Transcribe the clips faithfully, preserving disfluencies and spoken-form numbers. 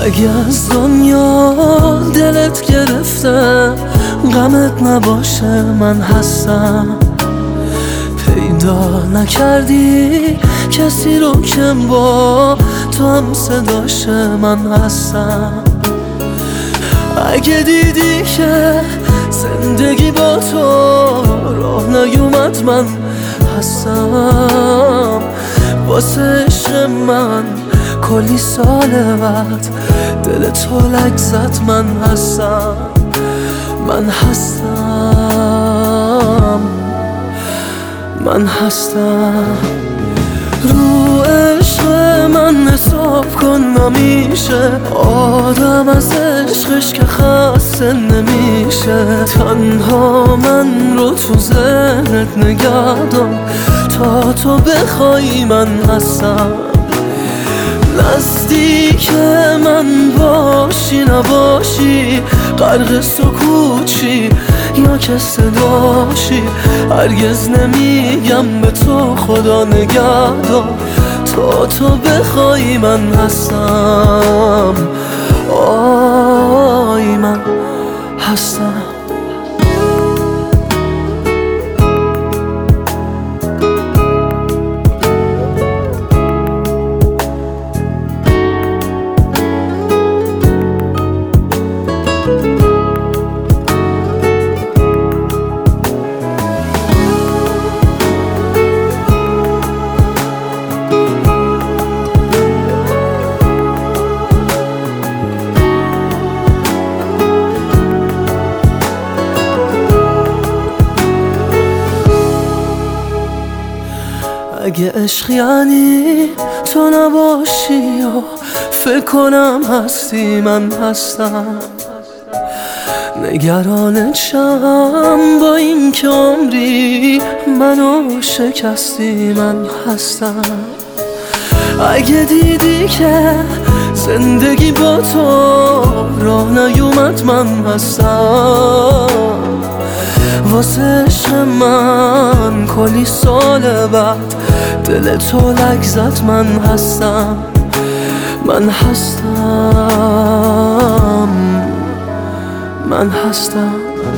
اگه از دنیا دلت گرفته غمت نباشه من هستم. پیدا نکردی کسی رو که با تو هم صداشه من هستم. اگه دیدی که زندگی با تو راه نیومد من هستم. واسه عشق من کلی سال بعد دل تو لک زد من هستم. من هستم من هستم. رو عشق من حساب کن نمیشه آدم از عشقش که خسته نمیشه. تنها من رو تو ذهنت نگه دار تا تو بخوای من هستم. نزدیک من باشی نباشی غرق سکوچی یا که صداشی هرگز نمیگم به تو خدا نگهدار تا تو بخوای من هستم. آی من هستم. اگه عشق یعنی تو نباشی یا فکر کنم هستی من هستم. نگرانت شم با این که عمری منو شکستی من هستم. اگه دیدی که زندگی با تو راه نیومد من هستم. واسه عشق من کلی سال بعد دل تو لک زد من هستم. من هستم من هستم.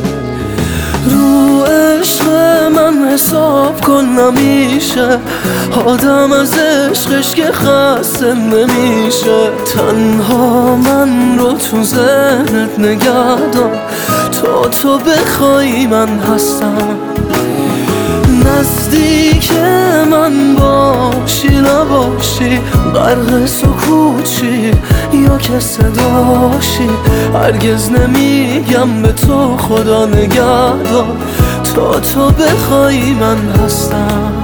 رو عشق من حساب کن نمیشه آدم از عشقش که خسته نمیشه. تنها من رو تو ذهنت نگه دار تا تو بخوای من هستم. نزدیک من باشی نباشی غرق سکوچی یا که صداشی هرگز نمیگم به تو خدا نگهدار تا تو بخوای من هستم.